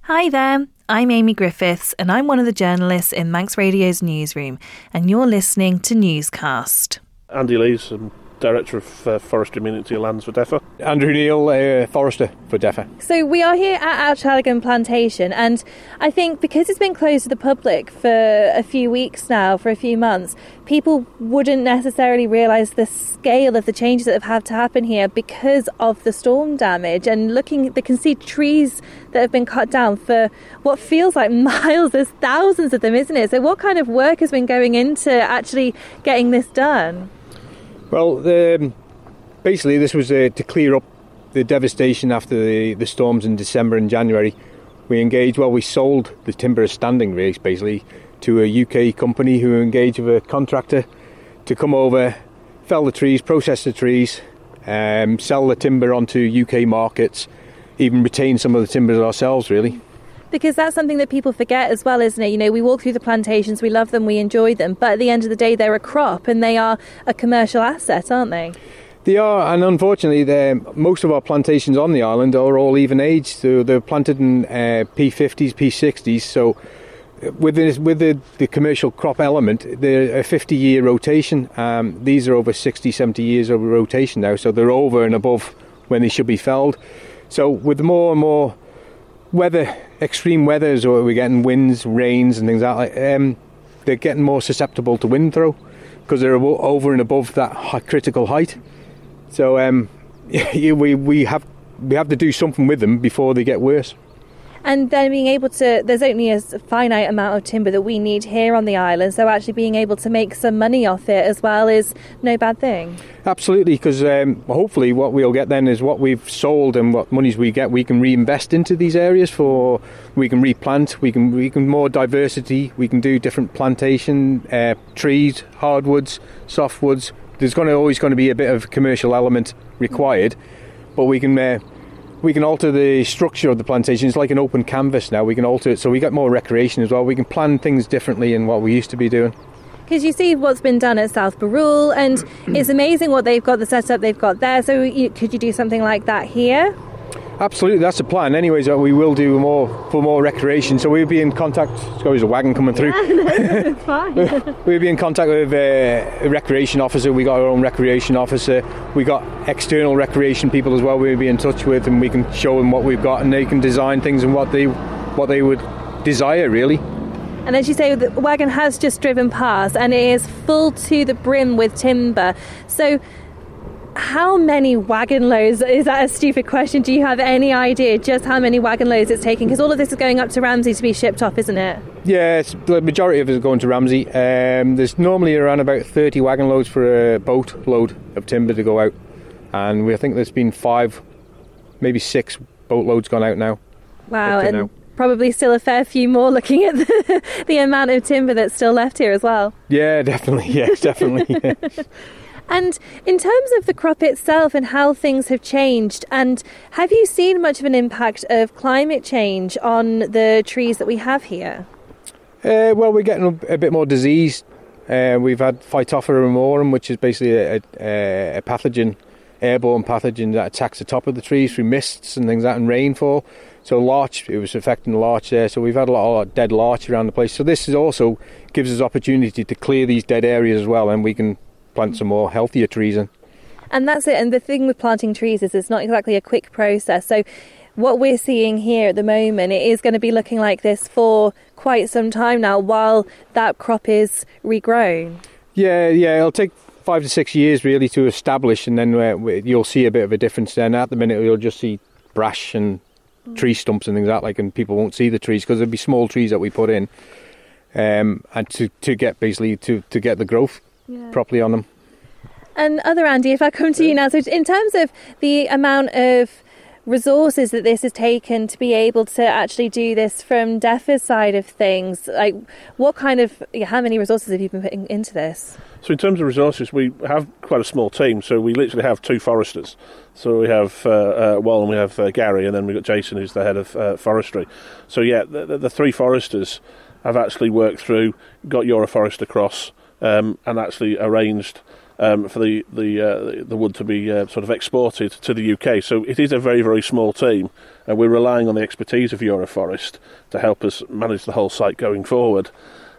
Hi there, I'm Amy Griffiths and I'm one of the journalists in Manx Radio's newsroom, and you're listening to Newscast. Andy Lees, Director of Forestry Immunity Lands for DEFRA. Andrew Neal, Forester for DEFRA. So we are here at Ouchalligan Plantation, and I think because it's been closed to the public for a few weeks now, for a few months, people wouldn't necessarily realise the scale of the changes that have had to happen here because of the storm damage. And they can see trees that have been cut down for what feels like miles. There's thousands of them, isn't it? So what kind of work has been going into actually getting this done? Well, basically this was to clear up the devastation after the storms in December and January. We sold the timber as standing race basically to a UK company who engaged with a contractor to come over, fell the trees, process the trees, sell the timber onto UK markets, even retain some of the timbers ourselves really. Because that's something that people forget as well, isn't it? You know, we walk through the plantations, we love them, we enjoy them, but at the end of the day, they're a crop and they are a commercial asset, aren't they? They are, and unfortunately, most of our plantations on the island are all even aged. So they're planted in P50s, P60s. So with the commercial crop element, they're a 50-year rotation. These are over 60, 70 years of rotation now, so they're over and above when they should be felled. So with more and more extreme weathers, or we're getting winds, rains and things like that, they're getting more susceptible to wind throw because they're over and above that critical height. So we have to do something with them before they get worse. And then being able to, there's only a finite amount of timber that we need here on the island, so actually being able to make some money off it as well is no bad thing. Absolutely, because hopefully what we'll get then is what we've sold and what monies we get, we can reinvest into these areas we can replant, we can more diversity, we can do different plantation, trees, hardwoods, softwoods. There's always going to be a bit of commercial element required, but we can alter the structure of the plantation. It's like an open canvas now. We can alter it so we get more recreation as well. We can plan things differently than what we used to be doing. Because you see what's been done at South Barrule, and it's amazing what they've got, the setup they've got there. So could you do something like that here? Absolutely, that's the plan. Anyways, we will do more recreation. So we'll be in contact. There's a wagon coming through. Yeah, no, it's fine. We'll be in contact with a recreation officer. We got our own recreation officer. We got external recreation people as well. We'll be in touch with, and we can show them what we've got, and they can design things and what they would desire really. And as you say, the wagon has just driven past, and it is full to the brim with timber. So how many wagon loads, is that a stupid question? Do you have any idea just how many wagon loads it's taking? Because all of this is going up to Ramsey to be shipped off, isn't it? Yeah, the majority of it is going to Ramsey. There's normally around about 30 wagon loads for a boat load of timber to go out. And I think there's been 5, maybe 6 boat loads gone out now. Wow, and probably still a fair few more looking at the amount of timber that's still left here as well. Yeah, definitely. Yes, definitely. Yeah. And in terms of the crop itself and how things have changed, and have you seen much of an impact of climate change on the trees that we have here? Well, we're getting a bit more disease. We've had Phytophthora ramorum, which is basically a pathogen, airborne pathogen that attacks the top of the trees through mists and things like that and rainfall. So larch, it was affecting the larch there. So we've had a lot of dead larch around the place. So this also gives us opportunity to clear these dead areas as well, and we can plant some more healthier trees in. And that's it. And the thing with planting trees is it's not exactly a quick process. So what we're seeing here at the moment, it is going to be looking like this for quite some time now while that crop is regrown. Yeah, it'll take 5 to 6 years really to establish, and then you'll see a bit of a difference then. At the minute you'll just see brash and tree stumps and things like that, and people won't see the trees because there'll be small trees that we put in, and to get basically to get the growth properly on them. And Andy, if I come to you now, so in terms of the amount of resources that this has taken to be able to actually do this from DEFRA's side of things, like how many resources have you been putting into this? So in terms of resources, we have quite a small team. So we literally have 2 foresters. So we have Wal and we have Gary, and then we've got Jason, who's the head of forestry. So yeah, the 3 foresters have actually worked through, got Euroforest across, and actually arranged for the wood to be sort of exported to the UK. So it is a very, very small team, and we're relying on the expertise of Euroforest to help us manage the whole site going forward.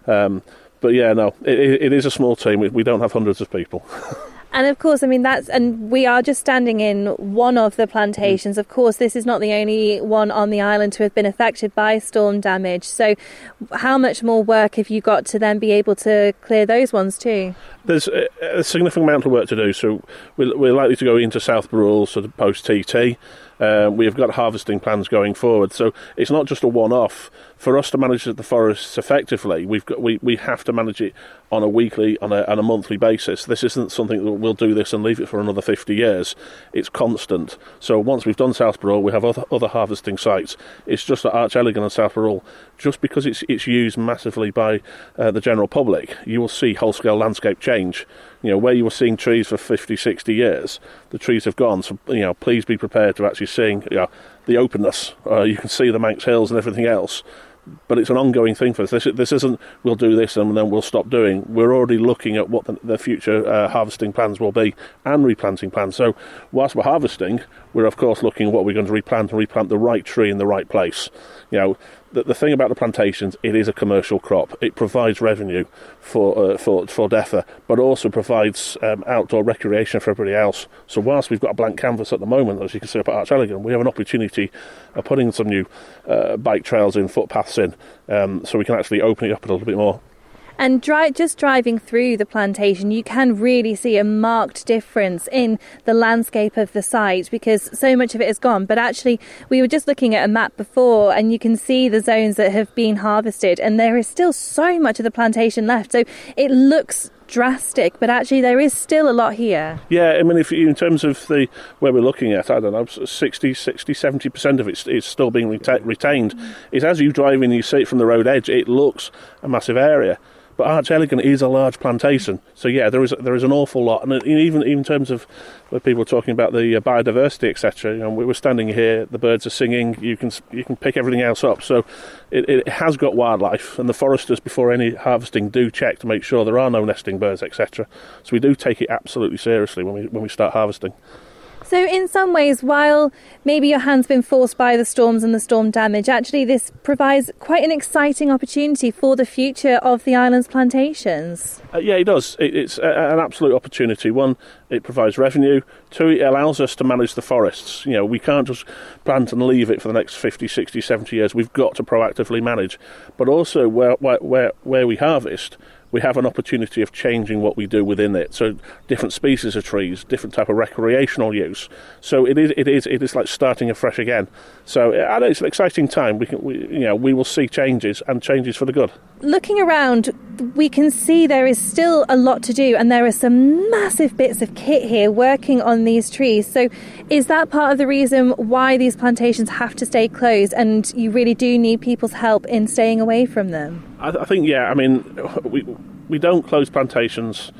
But yeah, no, it is a small team. We don't have hundreds of people. And of course, I mean, and we are just standing in one of the plantations. Of course, this is not the only one on the island to have been affected by storm damage. So how much more work have you got to then be able to clear those ones too? There's a significant amount of work to do. So we're likely to go into South Barrule sort of post-TT. We have got harvesting plans going forward. So it's not just a one-off. For us to manage the forests effectively, we have to manage it on a weekly, on a monthly basis. This isn't something that we'll do this and leave it for another 50 years. It's constant. So once we've done South Barrule, we have other harvesting sites. It's just that Arch Elligan and South Barrule, just because it's used massively by the general public, you will see whole-scale landscape change. You know, where you were seeing trees for 50, 60 years, the trees have gone. So, you know, please be prepared to actually seeing the openness. You can see the Manx Hills and everything else. But it's an ongoing thing for us. This isn't, we'll do this and then we'll stop doing. We're already looking at what the future harvesting plans will be and replanting plans. So whilst we're harvesting, we're of course looking at what we're going to replant and replant the right tree in the right place. You know, the thing about the plantations, it is a commercial crop. It provides revenue for DEFRA, but also provides outdoor recreation for everybody else. So whilst we've got a blank canvas at the moment, as you can see up at Arch Elligan, we have an opportunity of putting some new bike trails in, footpaths in, so we can actually open it up a little bit more. And just driving through the plantation, you can really see a marked difference in the landscape of the site because so much of it is gone. But actually, we were just looking at a map before and you can see the zones that have been harvested and there is still so much of the plantation left. So it looks drastic, but actually there is still a lot here. Yeah, I mean, if in terms of where we're looking at, I don't know, 70% of it is still being retained. It's as you drive in, you see it from the road edge, it looks a massive area. But Arch Elligan is a large plantation, so yeah, there is an awful lot, and even in terms of where people are talking about the biodiversity, etc. You know, we were standing here, the birds are singing, you can pick everything else up. So it has got wildlife, and the foresters before any harvesting do check to make sure there are no nesting birds, etc. So we do take it absolutely seriously when we start harvesting. So in some ways, while maybe your hand's been forced by the storms and the storm damage, actually this provides quite an exciting opportunity for the future of the island's plantations. Yeah, it does. It's an absolute opportunity. One, it provides revenue. Two, it allows us to manage the forests. You know, we can't just plant and leave it for the next 50, 60, 70 years. We've got to proactively manage. But also where we harvest, we have an opportunity of changing what we do within it. So different species of trees, different type of recreational use. So it is like starting afresh again. So I know it's an exciting time. We will see changes and changes for the good. Looking around, we can see there is still a lot to do, and there are some massive bits of kit here working on these trees. So is that part of the reason why these plantations have to stay closed, and you really do need people's help in staying away from them? I think, yeah. I mean, we don't close plantations.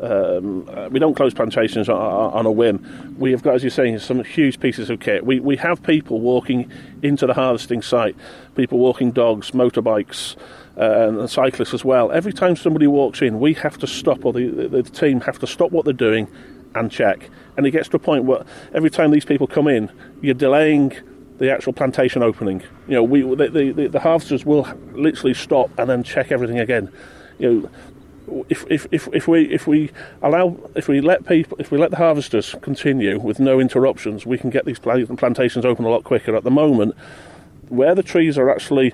We don't close plantations on a whim. We have got, as you're saying, some huge pieces of kit. We have people walking into the harvesting site, people walking dogs, motorbikes, and cyclists as well. Every time somebody walks in, we have to stop, or the team have to stop what they're doing and check. And it gets to a point where every time these people come in, you're delaying the actual plantation opening. You know, the harvesters will literally stop and then check everything again. You know, if we let the harvesters continue with no interruptions, we can get these plantations open a lot quicker. At the moment, where the trees are actually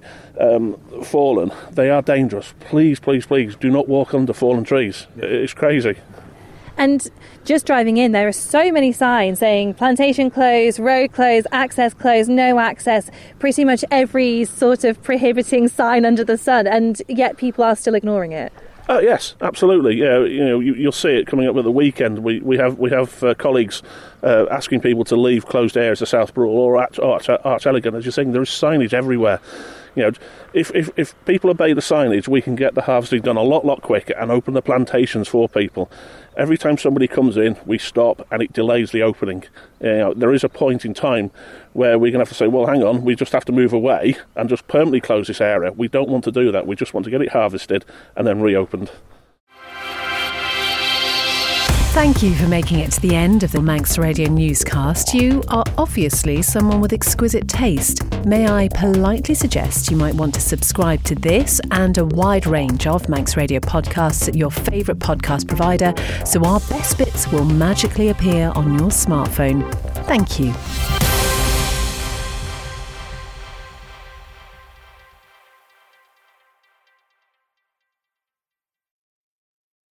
fallen, they are dangerous. Please do not walk under fallen trees. It's crazy. And just driving in, there are so many signs saying plantation closed, road closed, access closed, no access, pretty much every sort of prohibiting sign under the sun, and yet people are still ignoring it. Yes, absolutely. Yeah, you know, you'll see it coming up at the weekend. We have colleagues asking people to leave closed areas of South Barrule or Arch Elligan. As you're saying, there is signage everywhere. You know, if people obey the signage, we can get the harvesting done a lot quicker and open the plantations for people. Every time somebody comes in, we stop, and it delays the opening. You know, there is a point in time where we're going to have to say, well, hang on, we just have to move away and just permanently close this area. We don't want to do that. We just want to get it harvested and then reopened. Thank you for making it to the end of the Manx Radio newscast. You are obviously someone with exquisite taste. May I politely suggest you might want to subscribe to this and a wide range of Manx Radio podcasts at your favourite podcast provider, so our best bits will magically appear on your smartphone. Thank you.